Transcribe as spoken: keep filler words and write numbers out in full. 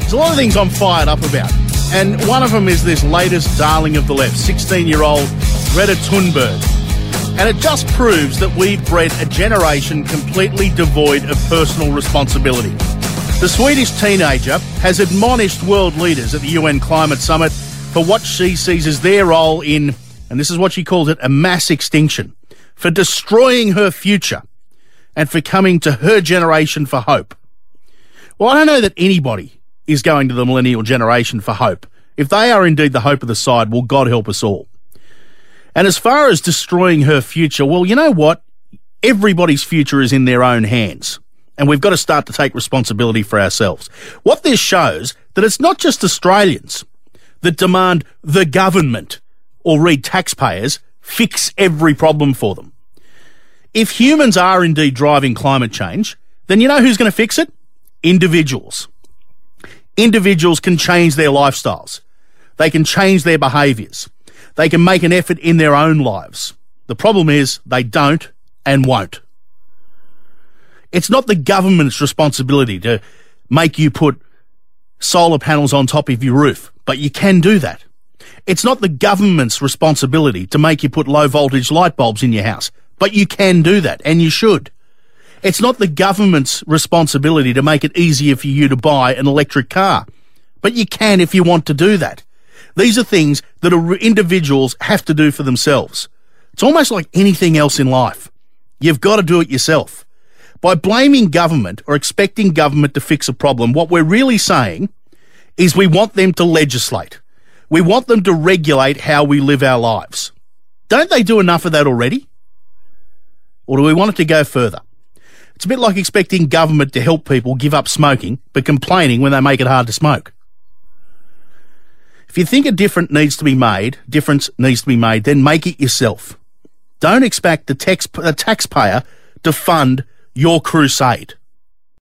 There's a lot of things I'm fired up about. And one of them is this latest darling of the left, sixteen-year-old Greta Thunberg. And it just proves that we've bred a generation completely devoid of personal responsibility. The Swedish teenager has admonished world leaders at the U N Climate Summit for what she sees as their role in, and this is what she calls it, a mass extinction, for destroying her future and for coming to her generation for hope. Well, I don't know that anybody is going to the millennial generation for hope. If they are indeed the hope of the side, well, God help us all. And as far as destroying her future, well, you know what? Everybody's future is in their own hands. And we've got to start to take responsibility for ourselves. What this shows, that it's not just Australians that demand the government, or read taxpayers, fix every problem for them. If humans are indeed driving climate change, then you know who's going to fix it? Individuals. Individuals can change their lifestyles. They can change their behaviours. They can make an effort in their own lives. The problem is they don't and won't. It's not the government's responsibility to make you put solar panels on top of your roof, but you can do that. It's not the government's responsibility to make you put low voltage light bulbs in your house, but you can do that, and you should. It's not the government's responsibility to make it easier for you to buy an electric car, but you can if you want to do that. These are things that individuals have to do for themselves. It's almost like anything else in life. You've got to do it yourself. By blaming government or expecting government to fix a problem, what we're really saying is we want them to legislate. We want them to regulate how we live our lives. Don't they do enough of that already? Or do we want it to go further? It's a bit like expecting government to help people give up smoking, but complaining when they make it hard to smoke. If you think a difference needs to be made, difference needs to be made, then make it yourself. Don't expect the, tax, the taxpayer to fund your crusade.